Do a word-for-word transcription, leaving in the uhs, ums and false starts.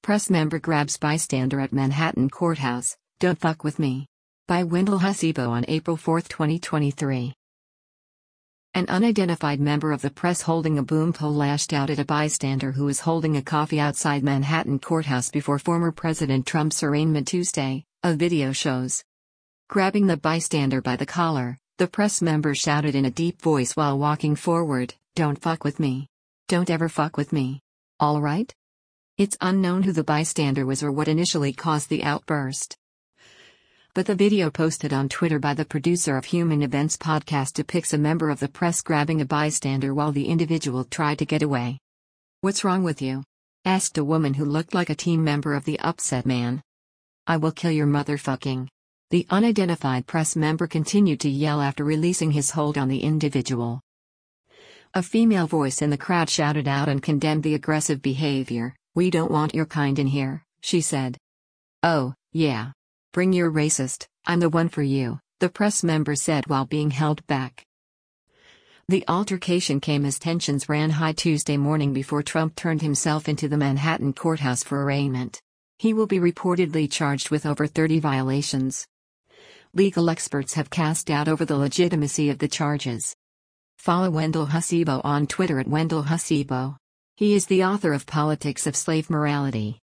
Press member grabs bystander at Manhattan courthouse, "Don't fuck with me." By Wendell Hasibo on April fourth, twenty twenty-three. An unidentified member of the press holding a boom pole lashed out at a bystander who was holding a coffee outside Manhattan courthouse before former President Trump's arraignment Tuesday, a video shows. Grabbing the bystander by the collar, the press member shouted in a deep voice while walking forward, "Don't fuck with me. Don't ever fuck with me. All right?" It's unknown who the bystander was or what initially caused the outburst. But the video posted on Twitter by the producer of Human Events podcast depicts a member of the press grabbing a bystander while the individual tried to get away. "What's wrong with you?" asked a woman who looked like a team member of the upset man. "I will kill your motherfucking." The unidentified press member continued to yell after releasing his hold on the individual. A female voice in the crowd shouted out and condemned the aggressive behavior. "We don't want your kind in here," she said. "Oh, yeah. Bring your racist, I'm the one for you," the press member said while being held back. The altercation came as tensions ran high Tuesday morning before Trump turned himself into the Manhattan courthouse for arraignment. He will be reportedly charged with over thirty violations. Legal experts have cast doubt over the legitimacy of the charges. Follow Wendell Hasibo on Twitter at Wendell Hasibo. He is the author of Politics of Slave Morality.